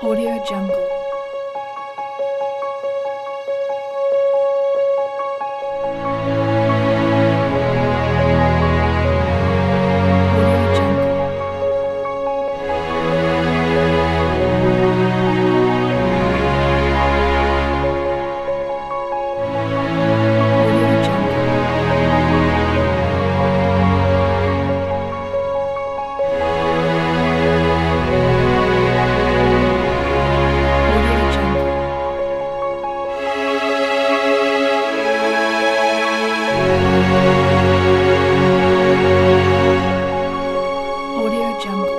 Audio Jungle. Audio Jungle. Audio Jungle. Audio Jungle. Audio Jungle.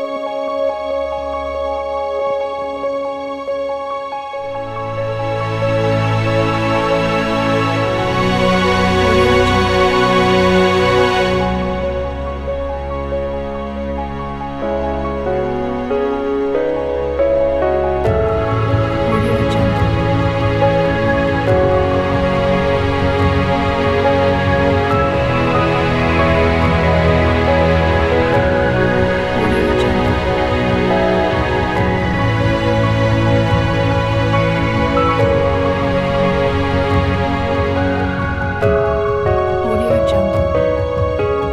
Audio Jungle. Audio Jungle. Audio Jungle. Audio Jungle.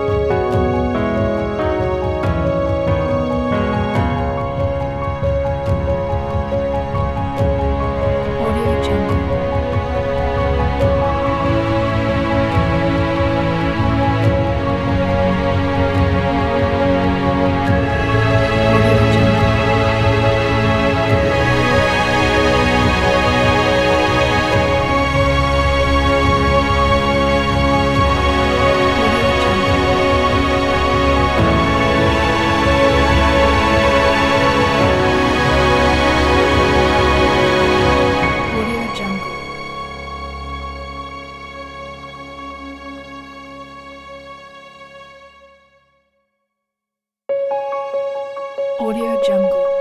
Audio Jungle. Audio Jungle. Audio Jungle. Audio Jungle. Audio Jungle.